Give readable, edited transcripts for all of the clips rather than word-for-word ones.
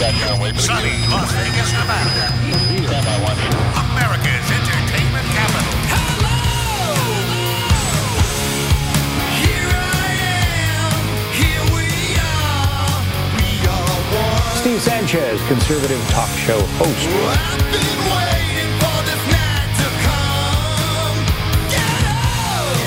Sunny Las Vegas, Nevada. America's entertainment capital. Steve Sanchez, conservative talk show host. I've been waiting for this night to come. Get up!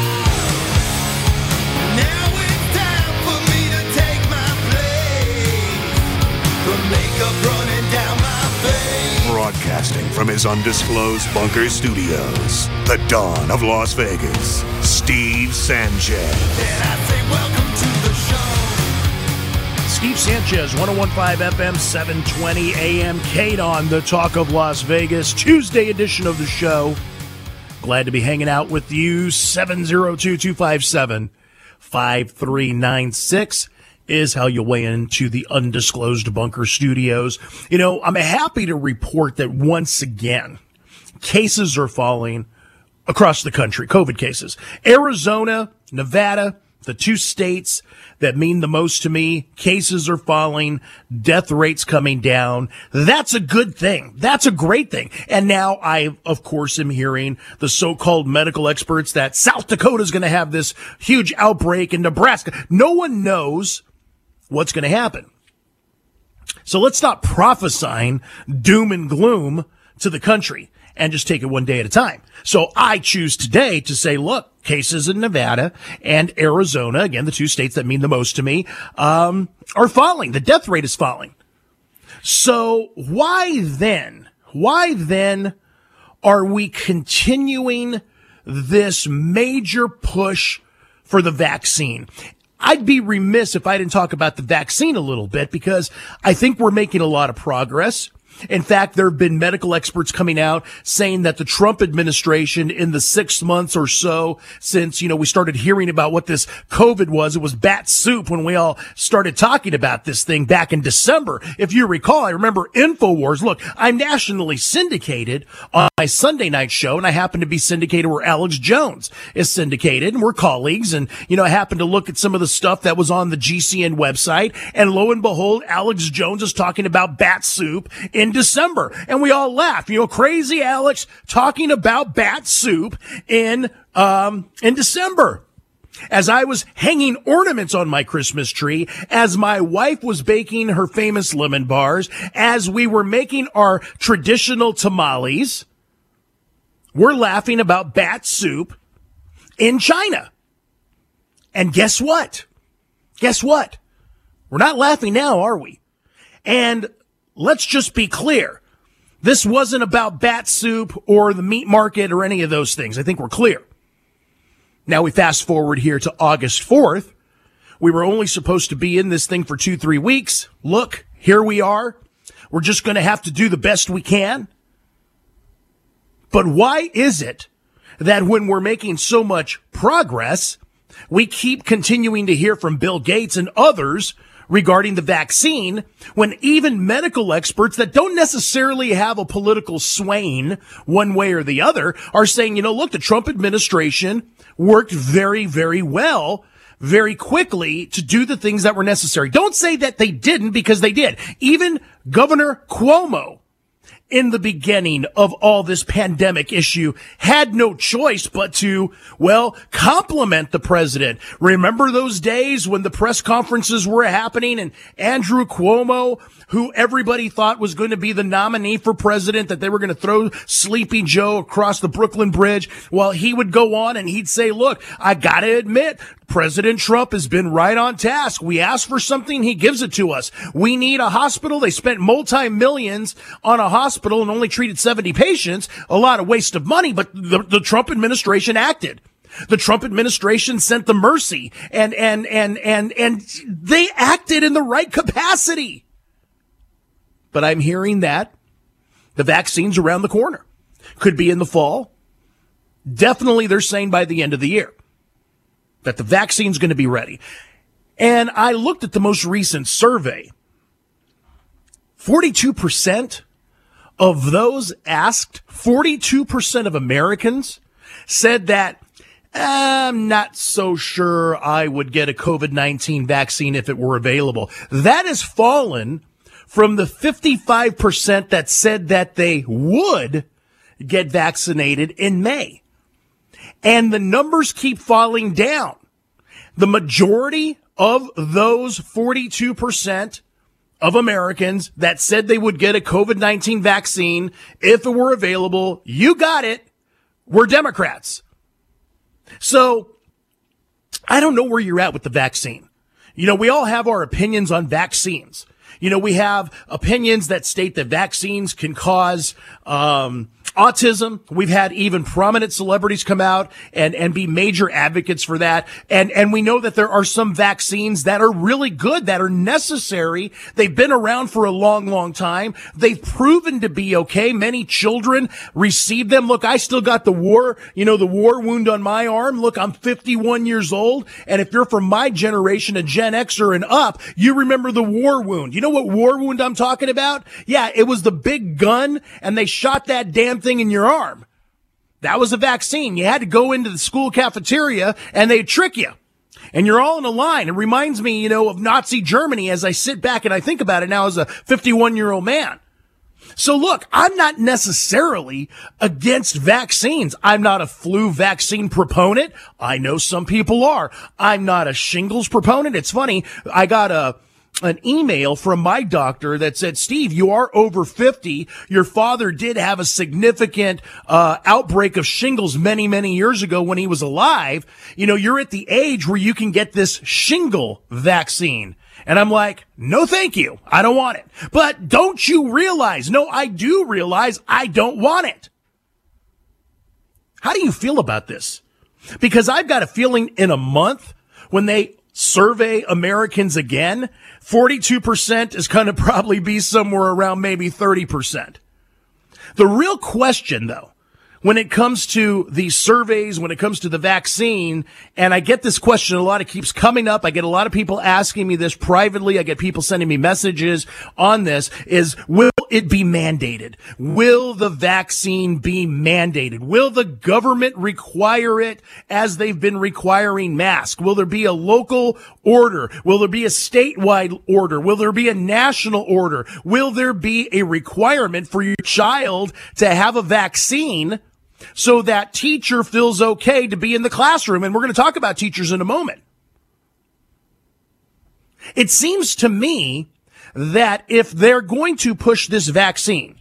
Now it's time for me to take my place. The makeup running down my face. Broadcasting from his undisclosed bunker studios, the dawn of Las Vegas, Steve Sanchez. And I say welcome to the show. Steve Sanchez, 101.5 FM, 720 AM, Kate on the Talk of Las Vegas, Tuesday edition of the show. Glad to be hanging out with you. 702-257-5396 is how you weigh into the undisclosed bunker studios. You know, I'm happy to report that once again, cases are falling across the country, COVID cases. Arizona, Nevada, the two states that mean the most to me, cases are falling, death rates coming down. That's a good thing. That's a great thing. And now I, of course, am hearing the so-called medical experts that South Dakota is going to have this huge outbreak in Nebraska. No one knows what's going to happen. So let's stop prophesying doom and gloom to the country and just take it one day at a time. So I choose today to say, look, cases in Nevada and Arizona, again, the two states that mean the most to me, are falling. The death rate is falling. So why then are we continuing this major push for the vaccine? I'd be remiss if I didn't talk about the vaccine a little bit because I think we're making a lot of progress. In fact, there have been medical experts coming out saying that the Trump administration in the 6 months or so since, we started hearing about what this COVID was, it was bat soup when we all started talking about this thing back in December. If you recall, I remember InfoWars. Look, I'm nationally syndicated on my Sunday night show, and I happen to be syndicated where Alex Jones is syndicated, and we're colleagues. And, I happened to look at some of the stuff that was on the GCN website, and lo and behold, Alex Jones is talking about bat soup in December, and we all laugh. Crazy Alex talking about bat soup in December. As I was hanging ornaments on my Christmas tree, as my wife was baking her famous lemon bars, as we were making our traditional tamales, we're laughing about bat soup in China. And guess what? We're not laughing now, are we? And let's just be clear. This wasn't about bat soup or the meat market or any of those things. I think we're clear. Now we fast forward here to August 4th. We were only supposed to be in this thing for 2-3 weeks. Look, here we are. We're just going to have to do the best we can. But why is it that when we're making so much progress, we keep continuing to hear from Bill Gates and others regarding the vaccine, when even medical experts that don't necessarily have a political swaying one way or the other are saying, look, the Trump administration worked very, very well, very quickly to do the things that were necessary. Don't say that they didn't, because they did. Even Governor Cuomo, in the beginning of all this pandemic issue, had no choice but to, compliment the president. Remember those days when the press conferences were happening and Andrew Cuomo, who everybody thought was going to be the nominee for president, that they were going to throw Sleepy Joe across the Brooklyn Bridge? Well, he would go on and he'd say, look, I got to admit, President Trump has been right on task. We ask for something, he gives it to us. We need a hospital. They spent multi-millions on a hospital and only treated 70 patients. A lot of waste of money, but the Trump administration acted. The Trump administration sent the mercy and they acted in the right capacity. But I'm hearing that the vaccine's around the corner. Could be in the fall. Definitely they're saying by the end of the year that the vaccine's going to be ready. And I looked at the most recent survey. 42% of those asked, 42% of Americans said that, I'm not so sure I would get a COVID-19 vaccine if it were available. That has fallen from the 55% that said that they would get vaccinated in May. And the numbers keep falling down. The majority of those 42% of Americans that said they would get a COVID-19 vaccine if it were available, you got it, were Democrats. So I don't know where you're at with the vaccine. You know, we all have our opinions on vaccines. You know, we have opinions that state that vaccines can cause autism. We've had even prominent celebrities come out and be major advocates for that. And we know that there are some vaccines that are really good, that are necessary. They've been around for a long, long time. They've proven to be okay. Many children receive them. Look, I still got the war wound on my arm. Look, I'm 51 years old. And if you're from my generation, a Gen Xer and up, you remember the war wound. You know what war wound I'm talking about? Yeah, it was the big gun and they shot that damn thing in your arm. That was a vaccine. You had to go into the school cafeteria and they'd trick you. And you're all in a line. It reminds me, of Nazi Germany as I sit back and I think about it now as a 51-year-old man. So look, I'm not necessarily against vaccines. I'm not a flu vaccine proponent. I know some people are. I'm not a shingles proponent. It's funny. I got an email from my doctor that said, Steve, you are over 50. Your father did have a significant outbreak of shingles many, many years ago when he was alive. You're at the age where you can get this shingle vaccine. And I'm like, no, thank you. I don't want it. But don't you realize? No, I do realize I don't want it. How do you feel about this? Because I've got a feeling in a month when they survey Americans again, 42% is going to probably be somewhere around maybe 30%. The real question, though, when it comes to these surveys, when it comes to the vaccine, and I get this question a lot, it keeps coming up. I get a lot of people asking me this privately. I get people sending me messages on this, is will it be mandated? Will the vaccine be mandated? Will the government require it as they've been requiring masks? Will there be a local order? Will there be a statewide order? Will there be a national order? Will there be a requirement for your child to have a vaccine so that teacher feels okay to be in the classroom? And we're going to talk about teachers in a moment. It seems to me that if they're going to push this vaccine,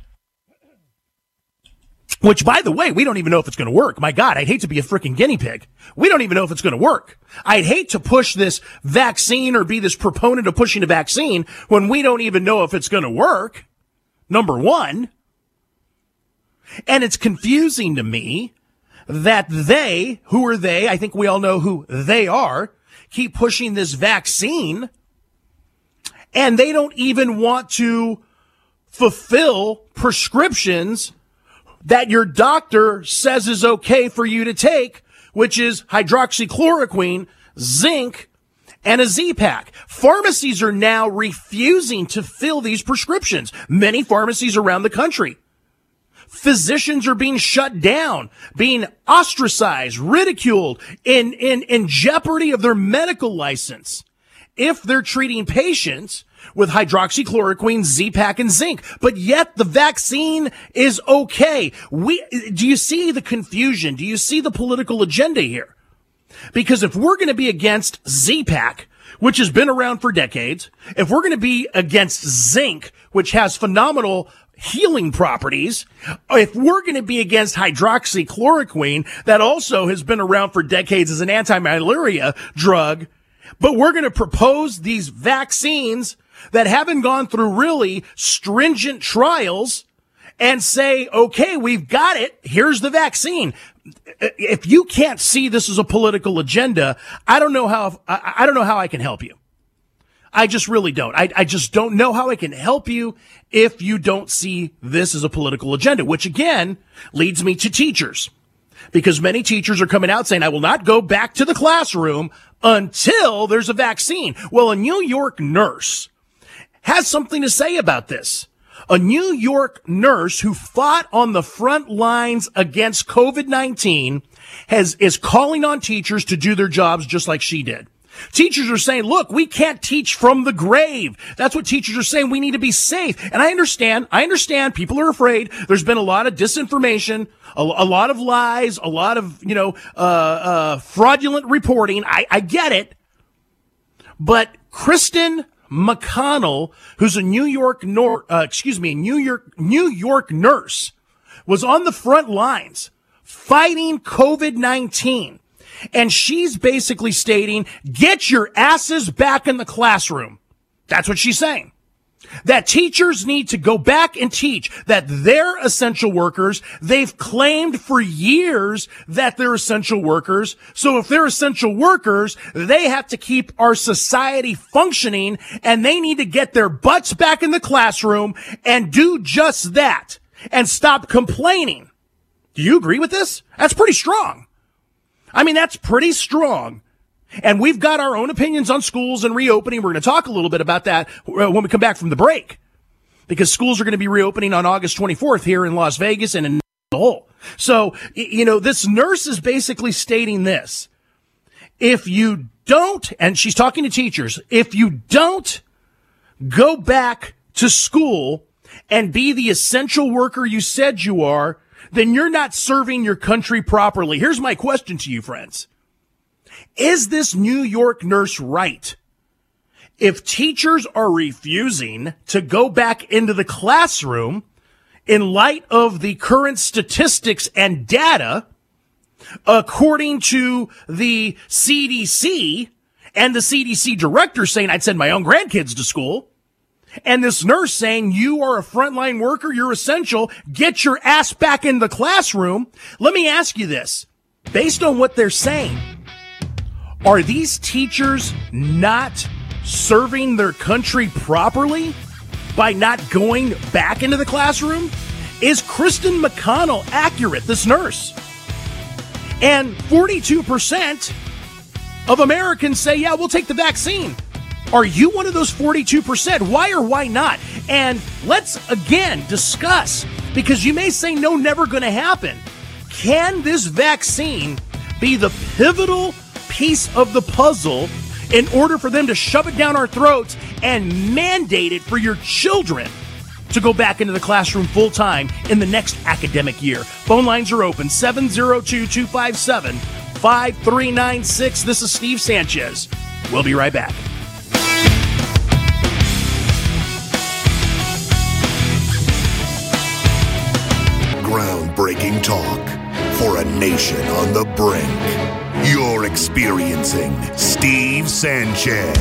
which, by the way, we don't even know if it's going to work. My God, I'd hate to be a freaking guinea pig. We don't even know if it's going to work. I'd hate to push this vaccine or be this proponent of pushing a vaccine when we don't even know if it's going to work, number one. And it's confusing to me that who are they? I think we all know who they are, keep pushing this vaccine, and they don't even want to fulfill prescriptions that your doctor says is okay for you to take, which is hydroxychloroquine, zinc, and a Z-Pack. Pharmacies are now refusing to fill these prescriptions. Many pharmacies around the country. Physicians are being shut down, being ostracized, ridiculed, in jeopardy of their medical license if they're treating patients with hydroxychloroquine, Z-Pack, and zinc. But yet the vaccine is okay. Do you see the confusion? Do you see the political agenda here? Because if we're going to be against Z-Pack, which has been around for decades, if we're going to be against zinc, which has phenomenal healing properties, if we're going to be against hydroxychloroquine, that also has been around for decades as an anti-malaria drug, but we're going to propose these vaccines that haven't gone through really stringent trials and say, okay, we've got it. Here's the vaccine. If you can't see this as a political agenda, I don't know how I can help you. I just really don't. I just don't know how I can help you if you don't see this as a political agenda, which again leads me to teachers, because many teachers are coming out saying, I will not go back to the classroom until there's a vaccine. Well, a New York nurse has something to say about this. A New York nurse who fought on the front lines against COVID-19 is calling on teachers to do their jobs just like she did. Teachers are saying, look, we can't teach from the grave. That's what teachers are saying. We need to be safe. And I understand people are afraid. There's been a lot of disinformation, a lot of lies, a lot of, fraudulent reporting. I get it. But Kristen McConnell, who's a New York nurse, was on the front lines fighting COVID-19. And she's basically stating, get your asses back in the classroom. That's what she's saying. That teachers need to go back and teach, that they're essential workers. They've claimed for years that they're essential workers. So if they're essential workers, they have to keep our society functioning, and they need to get their butts back in the classroom and do just that and stop complaining. Do you agree with this? That's pretty strong. I mean, that's pretty strong. And we've got our own opinions on schools and reopening. We're going to talk a little bit about that when we come back from the break, because schools are going to be reopening on August 24th here in Las Vegas and in the whole. So, this nurse is basically stating this. If you don't, and she's talking to teachers, if you don't go back to school and be the essential worker you said you are, then you're not serving your country properly. Here's my question to you, friends. Is this New York nurse right? If teachers are refusing to go back into the classroom in light of the current statistics and data, according to the CDC and the CDC director saying, I'd send my own grandkids to school, and this nurse saying, you are a frontline worker, you're essential, get your ass back in the classroom. Let me ask you this. Based on what they're saying, are these teachers not serving their country properly by not going back into the classroom? Is Kristen McConnell accurate, this nurse? And 42% of Americans say, yeah, we'll take the vaccine. Are you one of those 42%? Why or why not? And let's again discuss, because you may say no, never going to happen. Can this vaccine be the pivotal piece of the puzzle in order for them to shove it down our throats and mandate it for your children to go back into the classroom full time in the next academic year? Phone lines are open, 702-257-5396. This is Steve Sanchez. We'll be right back. Groundbreaking talk for a nation on the brink. You're experiencing Steve Sanchez.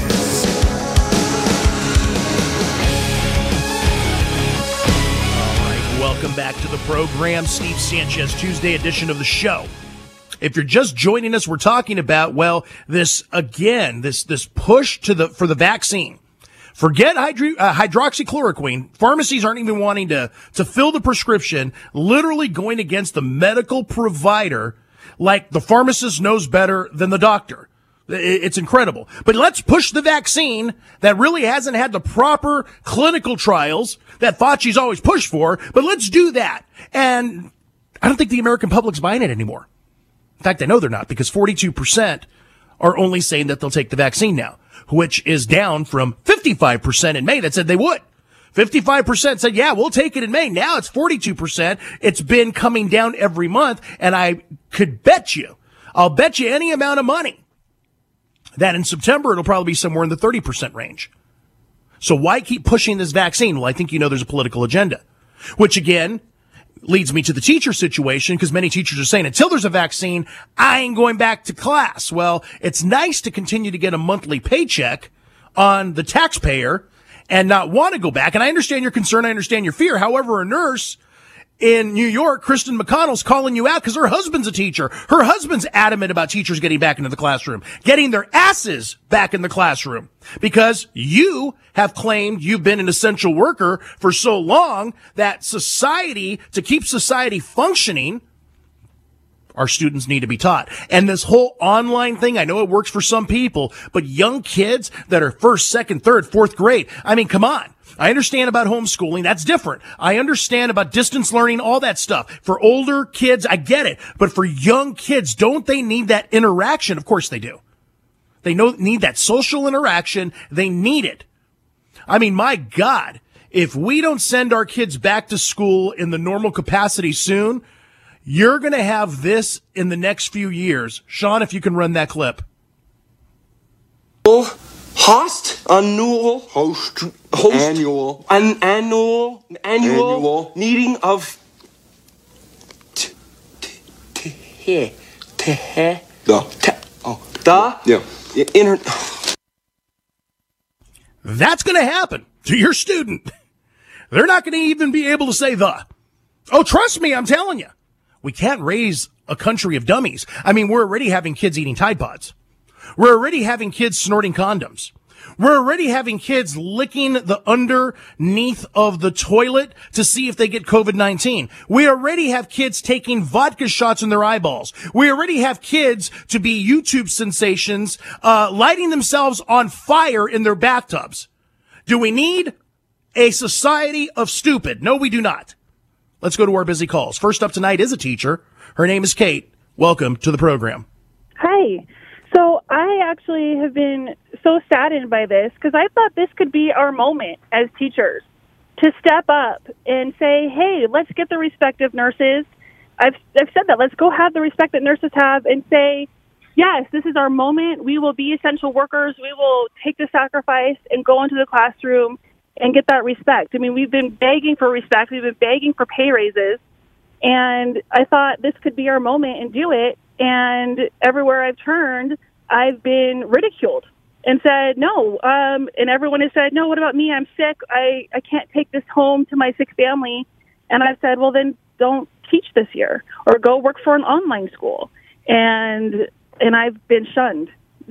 Welcome back to the program, Steve Sanchez, Tuesday edition of the show. If you're just joining us, we're talking about, this push for the vaccine. Forget hydroxychloroquine. Pharmacies aren't even wanting to fill the prescription, literally going against the medical provider, like the pharmacist knows better than the doctor. It's incredible. But let's push the vaccine that really hasn't had the proper clinical trials that Fauci's always pushed for, but let's do that. And I don't think the American public's buying it anymore. In fact, I know they're not, because 42% are only saying that they'll take the vaccine now, which is down from 55% in May that said they would. 55% said, yeah, we'll take it in May. Now it's 42%. It's been coming down every month. And I'll bet you any amount of money that in September it'll probably be somewhere in the 30% range. So why keep pushing this vaccine? Well, I think there's a political agenda, which again leads me to the teacher situation, because many teachers are saying, until there's a vaccine, I ain't going back to class. Well, it's nice to continue to get a monthly paycheck on the taxpayer and not want to go back. And I understand your concern. I understand your fear. However, a nurse in New York, Kristen McConnell's calling you out because her husband's a teacher. Her husband's adamant about teachers getting back into the classroom, getting their asses back in the classroom, because you have claimed you've been an essential worker for so long that to keep society functioning, our students need to be taught. And this whole online thing, I know it works for some people, but young kids that are first, second, third, fourth grade, I mean, come on. I understand about homeschooling. That's different. I understand about distance learning, all that stuff. For older kids, I get it. But for young kids, don't they need that interaction? Of course they do. They need that social interaction. They need it. I mean, my God, if we don't send our kids back to school in the normal capacity soon, you're going to have this in the next few years. Sean, if you can run that clip. Annual meeting of That's going to happen to your student. They're not going to even be able to say the. Oh, trust me, I'm telling you. We can't raise a country of dummies. I mean, we're already having kids eating Tide Pods. We're already having kids snorting condoms. We're already having kids licking the underneath of the toilet to see if they get COVID-19. We already have kids taking vodka shots in their eyeballs. We already have kids to be YouTube sensations, lighting themselves on fire in their bathtubs. Do we need a society of stupid? No, we do not. Let's go to our busy calls. First up tonight is a teacher. Her name is Kate. Welcome to the program. Hi. So I actually have been so saddened by this because I thought this could be our moment as teachers to step up and say, hey, let's get the respect of nurses. I've said that. Let's go have the respect that nurses have and say, yes, this is our moment. We will be essential workers. We will take the sacrifice and go into the classroom and get that respect. I mean, we've been begging for respect. We've been begging for pay raises. And I thought this could be our moment and do it. And everywhere I've turned, I've been ridiculed and said, no. And everyone has said, no, what about me? I'm sick. I can't take this home to my sick family. And I've said, well, then don't teach this year or go work for an online school. And I've been shunned.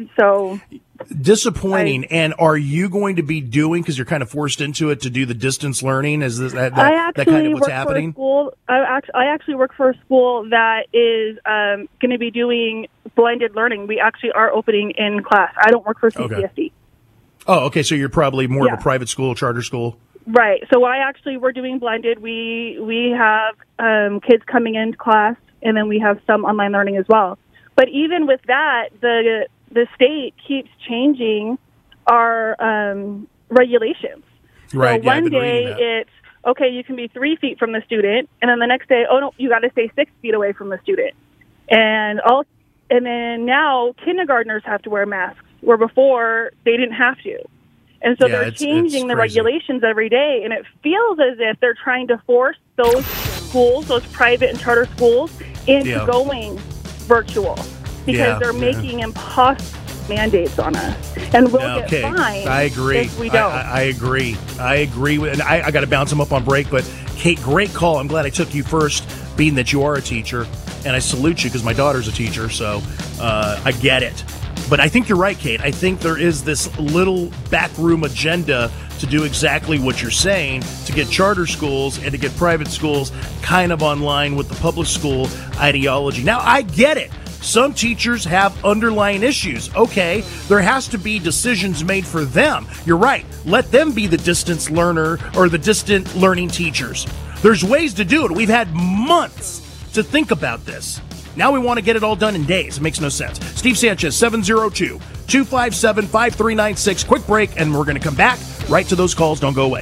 So disappointing. And are you going to be doing, because you're kind of forced into it, to do the distance learning? Is this that kind of what's happening? I actually work for a school that is going to be doing blended learning. We actually are opening in class. I don't work for CCSD. Okay. Oh, okay. So you're probably more of a private school, charter school. Right. So we're doing blended. We have kids coming into class, and then we have some online learning as well. But even with that, the state keeps changing our regulations. Right. So one day it's, okay, you can be 3 feet from the student, and then the next day, oh no, you got to stay 6 feet away from the student. And then now kindergartners have to wear masks, where before they didn't have to. And so they're changing the regulations every day, and it feels as if they're trying to force those schools, those private and charter schools, into going virtual because they're making impossible mandates on us, and we'll get fined. I agree. If we don't. I agree. And I got to bounce them up on break. But Kate, great call. I'm glad I took you first, being that you are a teacher, and I salute you because my daughter's a teacher. So I get it. But I think you're right, Kate. I think there is this little backroom agenda to do exactly what you're saying, to get charter schools and to get private schools kind of online with the public school ideology. Now, I get it. Some teachers have underlying issues. Okay, there has to be decisions made for them. You're right. Let them be the distance learner or the distant learning teachers. There's ways to do it. We've had months to think about this. Now we want to get it all done in days. It makes no sense. Steve Sanchez, 702-257-5396. Quick break, and we're going to come back right to those calls. Don't go away.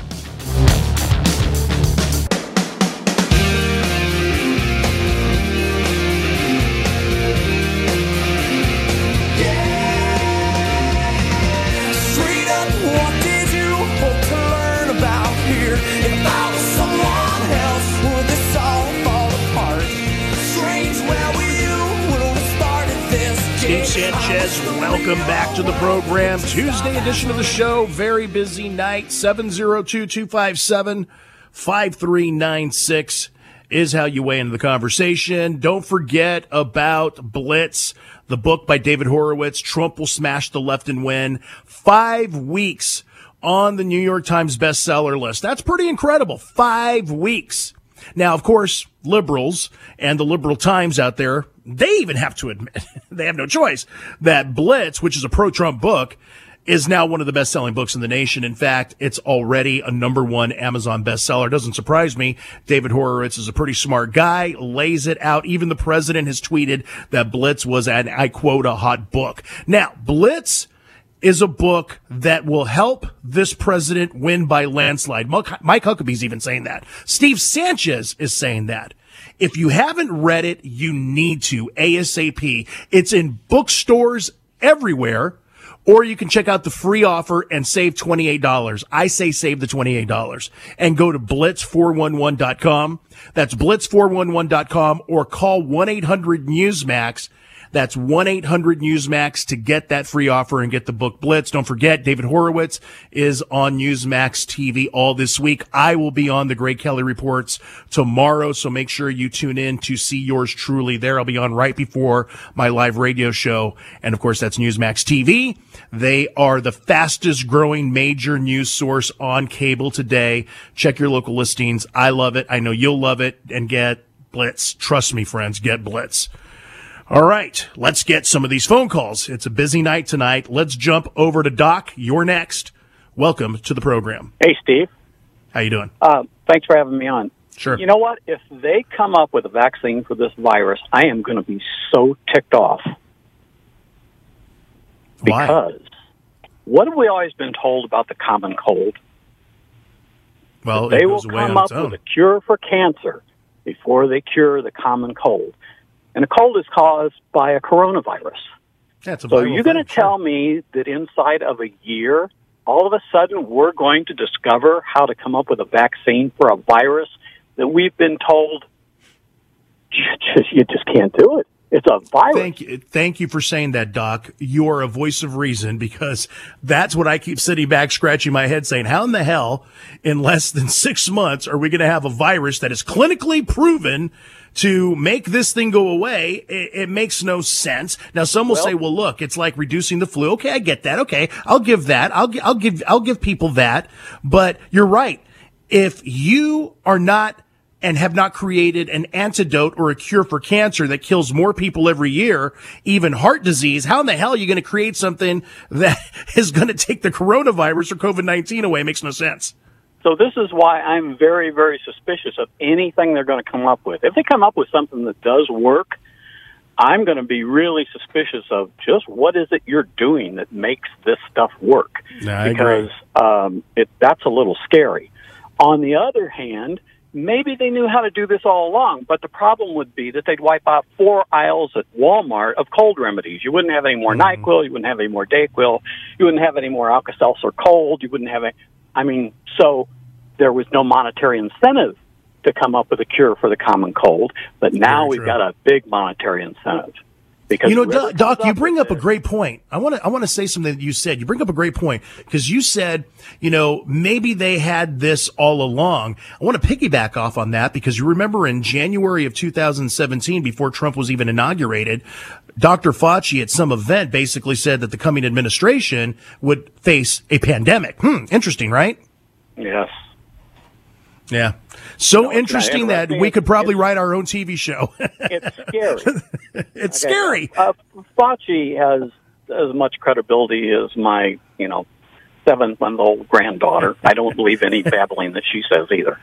Sanchez, welcome back to the program. Tuesday edition of the show. Very busy night. 702-257-5396 is how you weigh into the conversation. Don't forget about Blitz, the book by David Horowitz. Trump will smash the left and win. 5 weeks on the New York Times bestseller list. That's pretty incredible. 5 weeks. Now, of course, liberals and the liberal Times out there, they even have to admit, they have no choice, that Blitz, which is a pro-Trump book, is now one of the best-selling books in the nation. In fact, it's already a #1 Amazon bestseller. Doesn't surprise me. David Horowitz is a pretty smart guy, lays it out. Even the president has tweeted that Blitz was, and I quote, a hot book. Now, Blitz is a book that will help this president win by landslide. Mike Huckabee's even saying that. Steve Sanchez is saying that. If you haven't read it, you need to, ASAP. It's in bookstores everywhere. Or you can check out the free offer and save $28. I say save the $28 and go to blitz411.com. That's blitz411.com, or call 1-800-NEWSMAX. That's 1-800-NEWSMAX to get that free offer and get the book Blitz. Don't forget, David Horowitz is on Newsmax TV all this week. I will be on the Greg Kelly Reports tomorrow, so make sure you tune in to see yours truly there. I'll be on right before my live radio show. And of course, that's Newsmax TV. They are the fastest growing major news source on cable today. Check your local listings. I love it. I know you'll love it. And get Blitz. Trust me, friends, get Blitz. All right, let's get some of these phone calls. It's a busy night tonight. Let's jump over to Doc. You're next. Welcome to the program. Hey, Steve. How you doing? Thanks for having me on. Sure. You know what? If they come up with a vaccine for this virus, I am going to be so ticked off. Why? Because what have we always been told about the common cold? Well, They it will goes away come on up its own. with a cure for cancer before they cure the common cold. And the cold is caused by a coronavirus. That's a So viral you're going to thing, sure. tell me that inside of a year, all of a sudden, we're going to discover how to come up with a vaccine for a virus that we've been told you just can't do it. It's a virus. Thank you for saying that, Doc. You're a voice of reason, because that's what I keep sitting back scratching my head saying, how in the hell in less than 6 months are we going to have a virus that is clinically proven to make this thing go away? It makes no sense. Now, some will say, well, look, it's like reducing the flu. Okay, I get that. Okay, I'll give that. I'll give people that. But you're right. If you are not and have not created an antidote or a cure for cancer that kills more people every year, even heart disease, how in the hell are you going to create something that is going to take the coronavirus or COVID-19 away? It makes no sense. So this is why I'm very, very suspicious of anything they're going to come up with. If they come up with something that does work, I'm going to be really suspicious of just what is it you're doing that makes this stuff work. I because that's a little scary. On the other hand, maybe they knew how to do this all along, but the problem would be that they'd wipe out 4 aisles at Walmart of cold remedies. You wouldn't have any more NyQuil, you wouldn't have any more Dayquil, you wouldn't have any more Alka-Seltzer Cold, you wouldn't have any, so there was no monetary incentive to come up with a cure for the common cold, but now we've got a big monetary incentive. Because Doc, you bring up a great point. I want to say something that you said. You bring up a great point, because you said, maybe they had this all along. I want to piggyback off on that, because you remember in January of 2017, before Trump was even inaugurated, Dr. Fauci at some event basically said that the coming administration would face a pandemic. Interesting, right? Yes. Yeah. So interesting that we could probably write our own TV show. It's scary. It's scary. Fauci has as much credibility as my, 7-month-old granddaughter. I don't believe any babbling that she says either.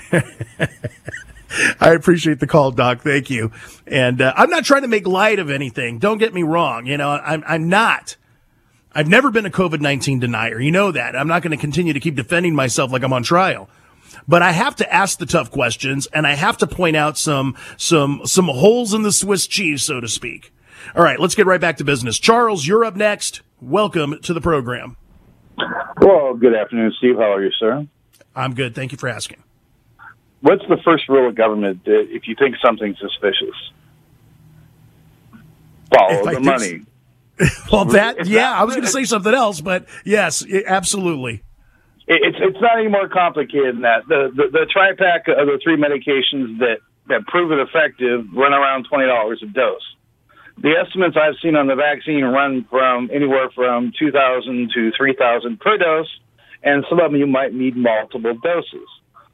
I appreciate the call, Doc. Thank you. And I'm not trying to make light of anything. Don't get me wrong. I'm not. I've never been a COVID-19 denier. You know that. I'm not going to continue to keep defending myself like I'm on trial. But I have to ask the tough questions, and I have to point out some holes in the Swiss cheese, so to speak. All right, let's get right back to business. Charles, you're up next. Welcome to the program. Well, good afternoon, Steve. How are you, sir? I'm good. Thank you for asking. What's the first rule of government if you think something's suspicious? Follow the money. Well, I was going to say something else, but yes, absolutely. It's not any more complicated than that. The tri-pack of the 3 medications that prove it effective run around $20 a dose. The estimates I've seen on the vaccine run from anywhere from $2,000 to $3,000 per dose, and some of them you might need multiple doses.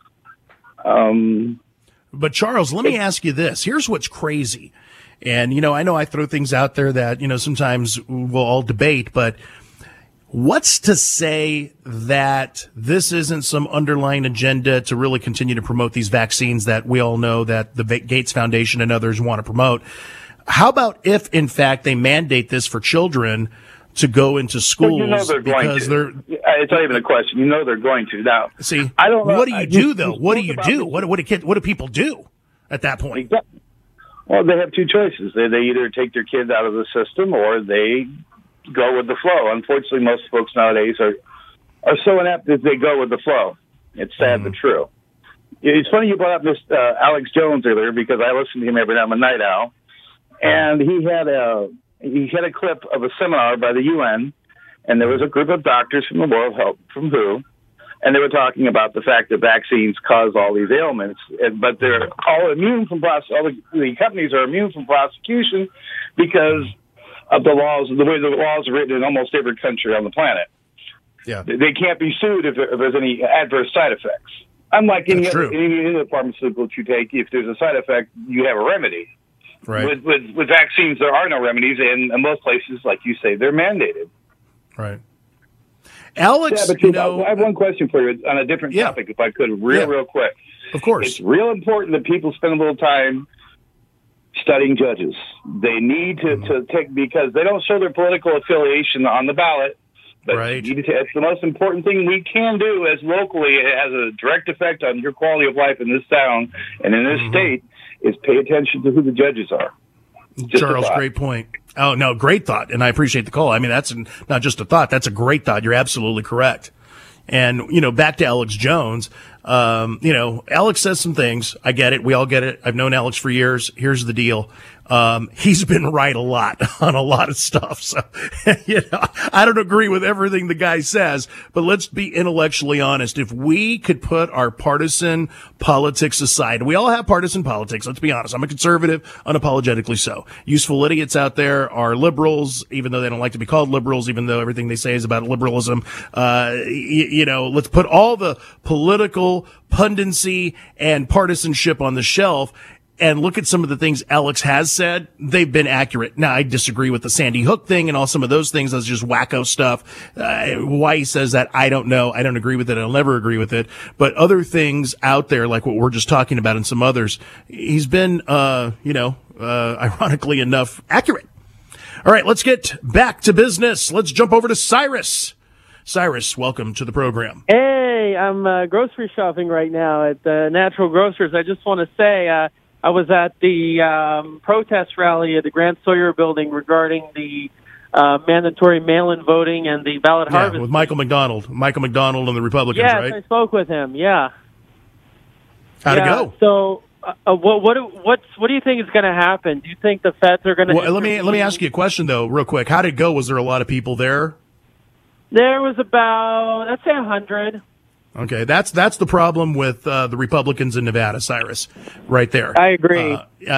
But Charles, let me ask you this. Here's what's crazy. And, I know I throw things out there that, sometimes we'll all debate, but What's to say that this isn't some underlying agenda to really continue to promote these vaccines that we all know that the Gates Foundation and others want to promote? How about if, in fact, they mandate this for children to go into schools? Well, they're because going to. It's not even a question. They're going to. Now, see, I don't know. What do you do, though? What do you do? What do people do at that point? Well, they have two choices. They either take their kids out of the system or they go with the flow. Unfortunately, most folks nowadays are so inept that they go with the flow. It's sad but true. It's funny you brought up this Alex Jones earlier because I listen to him every night. I'm a night owl, and he had a clip of a seminar by the UN, and there was a group of doctors from the World Health, from WHO, and they were talking about the fact that vaccines cause all these ailments, but they're all immune from all the companies are immune from prosecution because of the laws, the way the laws are written in almost every country on the planet. Yeah, they can't be sued if there's any adverse side effects. Unlike any other pharmaceutical that you take, if there's a side effect, you have a remedy. Right. With vaccines, there are no remedies, and in most places, like you say, they're mandated. Right. Alex, yeah, but I have one question for you on a different topic, if I could, real quick. Of course. It's real important that people spend a little time studying judges. They need to take, because they don't show their political affiliation on the ballot. But right. It's the most important thing we can do as locally. It has a direct effect on your quality of life in this town and in this state, is pay attention to who the judges are. Charles, great point. Oh, no, great thought. And I appreciate the call. I mean, that's not just a thought. That's a great thought. You're absolutely correct. And, back to Alex Jones, Alex says some things. I get it. We all get it. I've known Alex for years. Here's the deal. He's been right a lot on a lot of stuff. So, I don't agree with everything the guy says, but let's be intellectually honest. If we could put our partisan politics aside, we all have partisan politics. Let's be honest. I'm a conservative, unapologetically so. Useful idiots out there are liberals, even though they don't like to be called liberals, even though everything they say is about liberalism. Let's put all the political pundency and partisanship on the shelf and look at some of the things Alex has said. They've been accurate. Now, I disagree with the Sandy Hook thing and all some of those things. That's just wacko stuff. Why he says that, I don't know. I don't agree with it. I'll never agree with it. But other things out there, like what we're just talking about and some others, he's been, ironically enough, accurate. All right, let's get back to business. Let's jump over to Cyrus. Cyrus, welcome to the program. Hey, I'm grocery shopping right now at Natural Grocers. I just want to say I was at the protest rally at the Grant Sawyer building regarding the mandatory mail-in voting and the ballot harvest. With Michael McDonald. Michael McDonald and the Republicans, yes, right? I spoke with him, yeah. How'd it go? So what do you think is going to happen? Do you think the feds are going to... Well, let me ask you a question, though, real quick. How'd it go? Was there a lot of people there? There was about, let's say, 100. Okay, that's the problem with the Republicans in Nevada, Cyrus, right there. I agree.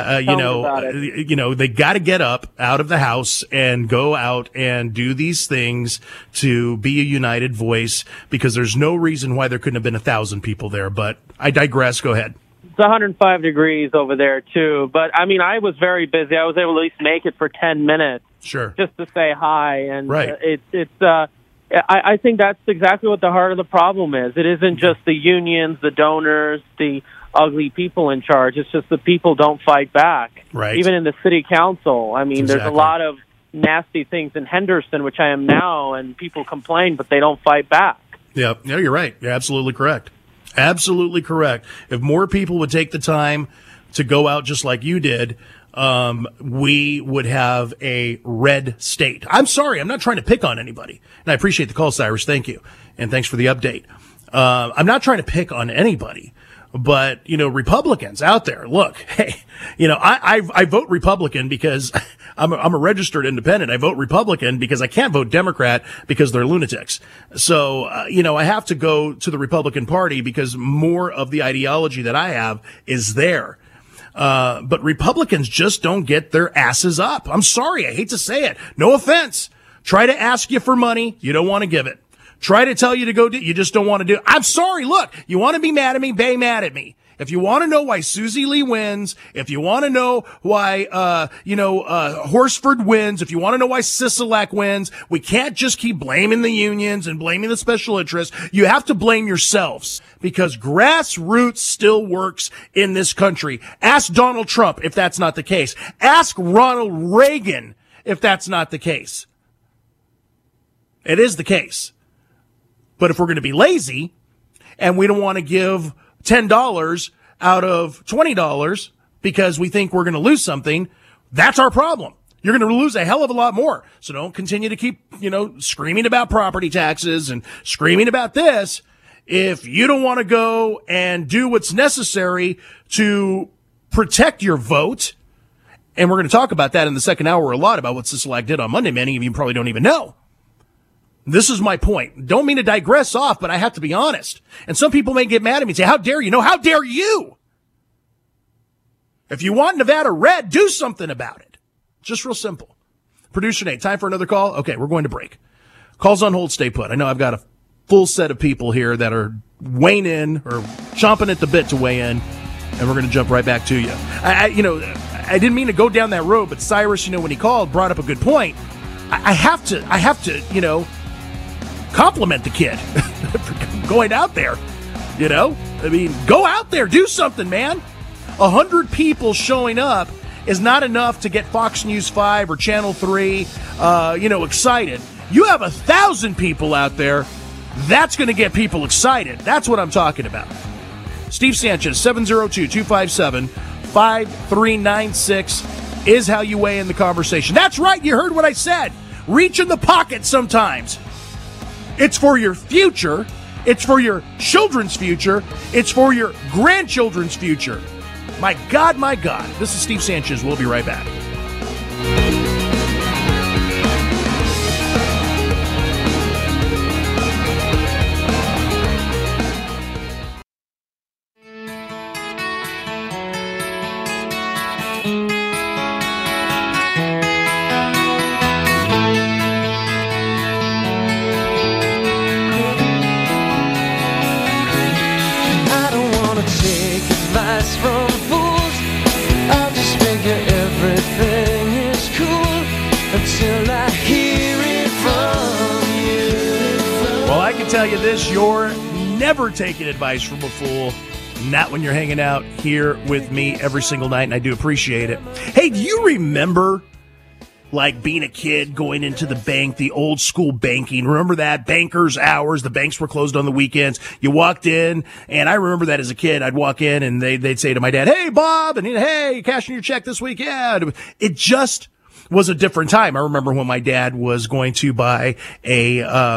They got to get up out of the House and go out and do these things to be a united voice, because there's no reason why there couldn't have been 1,000 people there. But I digress. Go ahead. It's 105 degrees over there too. But I mean, I was very busy. I was able to at least make it for 10 minutes. Sure. Just to say hi, and right. I think that's exactly what the heart of the problem is. It isn't just the unions, the donors, the ugly people in charge. It's just the people don't fight back. Right. Even in the city council. I mean, There's a lot of nasty things in Henderson, which I am now, and people complain, but they don't fight back. Yeah, you're right. You're absolutely correct. Absolutely correct. If more people would take the time to go out just like you did, we would have a red state. I'm sorry. I'm not trying to pick on anybody. And I appreciate the call, Cyrus. Thank you. And thanks for the update. I'm not trying to pick on anybody, but, Republicans out there, look, hey, I vote Republican because I'm a registered independent. I vote Republican because I can't vote Democrat because they're lunatics. So, I have to go to the Republican Party because more of the ideology that I have is there. But Republicans just don't get their asses up. I'm sorry. I hate to say it. No offense. Try to ask you for money. You don't want to give it. Try to tell you to go do, you just don't want to do it. I'm sorry. Look, you want to be mad at me? Be mad at me. If you want to know why Susie Lee wins, if you want to know why, Horsford wins, if you want to know why Sisolak wins, we can't just keep blaming the unions and blaming the special interests. You have to blame yourselves because grassroots still works in this country. Ask Donald Trump if that's not the case. Ask Ronald Reagan if that's not the case. It is the case. But if we're going to be lazy and we don't want to give $10 out of $20 because we think we're going to lose something, that's our problem. You're going to lose a hell of a lot more. So don't continue to keep, screaming about property taxes and screaming about this if you don't want to go and do what's necessary to protect your vote. And we're going to talk about that in the second hour a lot about what Sisolak did on Monday. Many of you probably don't even know. This is my point. Don't mean to digress off, but I have to be honest. And some people may get mad at me and say, how dare you? No, how dare you? If you want Nevada red, do something about it. Just real simple. Producer Nate, time for another call? Okay, we're going to break. Calls on hold, stay put. I know I've got a full set of people here that are weighing in or chomping at the bit to weigh in, and we're going to jump right back to you. I didn't mean to go down that road, but Cyrus, when he called, brought up a good point. I have to, compliment the kid for going out there, go out there, do something, man. 100 people showing up is not enough to get Fox News 5 or Channel 3, excited. You have 1,000 people out there. That's going to get people excited. That's what I'm talking about. Steve Sanchez, 702-257-5396 is how you weigh in the conversation. That's right. You heard what I said. Reach in the pocket sometimes. It's for your future. It's for your children's future. It's for your grandchildren's future. My God, my God. This is Steve Sanchez. We'll be right back. Tell you this, you're never taking advice from a fool, not when you're hanging out here with me every single night, and I do appreciate it. Hey, do you remember being a kid going into the bank, the old school banking? Remember that? Bankers' hours, the banks were closed on the weekends. You walked in, and I remember that as a kid. I'd walk in and they'd say to my dad, "Hey, Bob," and "Hey, cashing your check this week?" Yeah. It just was a different time. I remember when my dad was going to buy a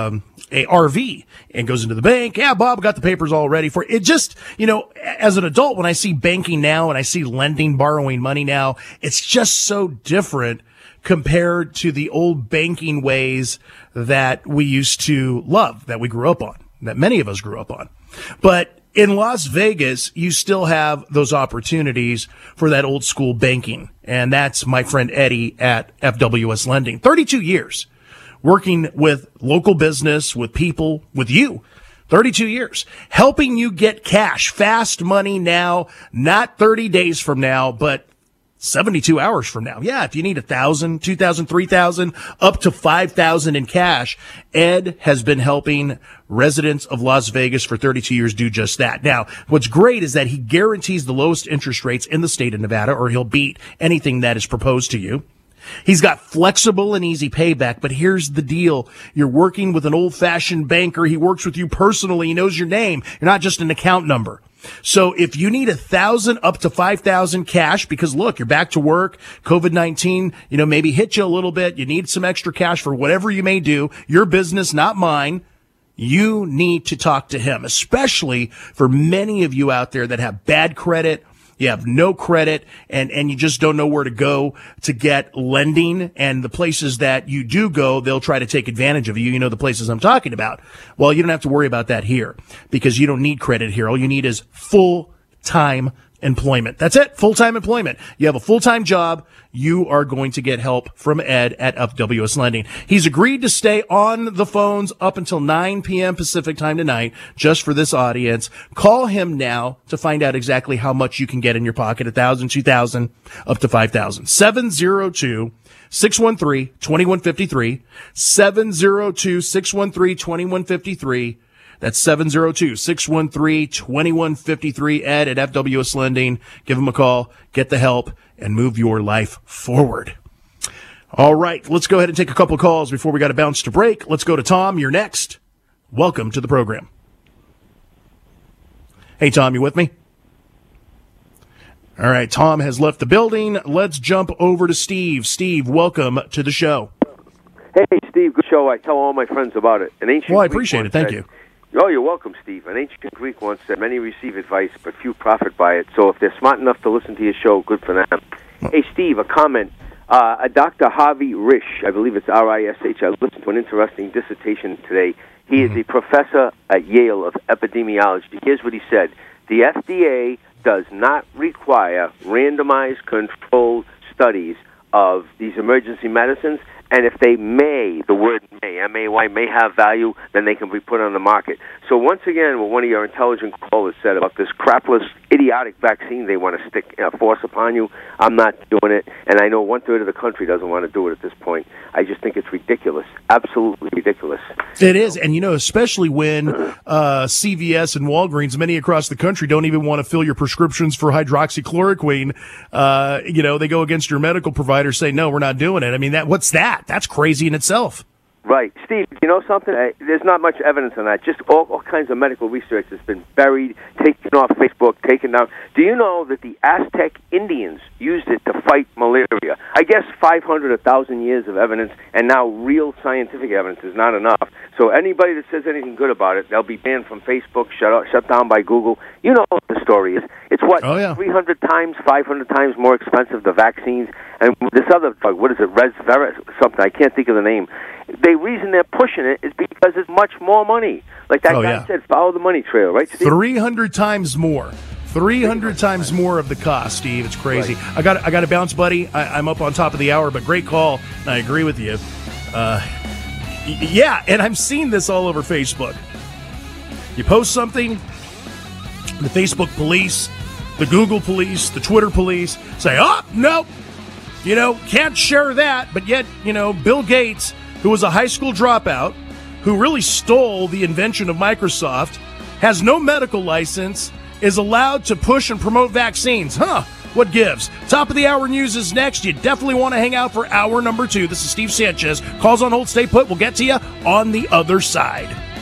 RV and goes into the bank. "Yeah, Bob, got the papers all ready for it." It just, as an adult, when I see banking now and I see lending, borrowing money now, it's just so different compared to the old banking ways that we used to love, that we grew up on, that many of us grew up on. But in Las Vegas, you still have those opportunities for that old school banking. And that's my friend Eddie at FWS Lending. 32 years working with local business, with people, with you. 32 years helping you get cash, fast money now, not 30 days from now, but 72 hours from now. Yeah, if you need 1,000, 2,000, 3,000, up to 5,000 in cash, Ed has been helping residents of Las Vegas for 32 years do just that. Now, what's great is that he guarantees the lowest interest rates in the state of Nevada, or he'll beat anything that is proposed to you. He's got flexible and easy payback, but here's the deal. You're working with an old-fashioned banker. He works with you personally. He knows your name. You're not just an account number. So if you need 1,000 up to 5,000 cash, because look, you're back to work, COVID-19, maybe hit you a little bit. You need some extra cash for whatever you may do. Your business, not mine. You need to talk to him, especially for many of you out there that have bad credit. You have no credit and you just don't know where to go to get lending. And the places that you do go, they'll try to take advantage of you. You know the places I'm talking about. Well, you don't have to worry about that here because you don't need credit here. All you need is full-time employment. That's it. Full-time employment. You have a full-time job. You are going to get help from Ed at FWS Lending. He's agreed to stay on the phones up until 9 p.m. Pacific time tonight, just for this audience. Call him now to find out exactly how much you can get in your pocket. $1,000, $2,000, up to $5,000. 702-613-2153. 702-613-2153. That's 702-613-2153. Ed at FWS Lending. Give him a call, get the help, and move your life forward. All right, let's go ahead and take a couple calls before we got to bounce to break. Let's go to Tom. You're next. Welcome to the program. Hey, Tom, you with me? All right, Tom has left the building. Let's jump over to Steve. Steve, welcome to the show. Hey, Steve, good show. I tell all my friends about it. Well, I appreciate it. Thank you. Oh, you're welcome, Steve. An ancient Greek once said, many receive advice, but few profit by it. So if they're smart enough to listen to your show, good for them. Hey, Steve, a comment. Dr. Harvey Risch, I believe it's R-I-S-H, I listened to an interesting dissertation today. He is a professor at Yale of epidemiology. Here's what he said. The FDA does not require randomized controlled studies of these emergency medicines, and if they may, the word may, M-A-Y, may have value, then they can be put on the market. So once again, what one of your intelligent callers said about this crapless, idiotic vaccine they want to force upon you, I'm not doing it, and I know one-third of the country doesn't want to do it at this point. I just think it's ridiculous, absolutely ridiculous. It is, and especially when CVS and Walgreens, many across the country, don't even want to fill your prescriptions for hydroxychloroquine. They go against your medical provider, say, no, we're not doing it. I mean, what's that? That's crazy in itself. Right. Steve, you know something? There's not much evidence on that. Just all kinds of medical research has been buried, taken off Facebook, taken down. Do you know that the Aztec Indians used it to fight malaria? I guess 500, 1,000 years of evidence, and now real scientific evidence is not enough. So anybody that says anything good about it, they'll be banned from Facebook, shut down by Google. You know what the story is. It's 300 times, 500 times more expensive, the vaccines. And this other drug, what is it, Resvera, something, I can't think of the name. The reason they're pushing it is because it's much more money. Like that guy said, follow the money trail, right, Steve? 300 times more. 300 times more of the cost, Steve. It's crazy. Right. I got to bounce, buddy. I'm up on top of the hour, but great call, and I agree with you. And I'm seeing this all over Facebook. You post something, the Facebook police, the Google police, the Twitter police say, oh, no, can't share that. But yet, Bill Gates, who was a high school dropout, who really stole the invention of Microsoft, has no medical license, is allowed to push and promote vaccines. What gives? Top of the hour news is next. You definitely want to hang out for hour number 2. This is Steve Sanchez. Calls on hold, stay put. We'll get to you on the other side.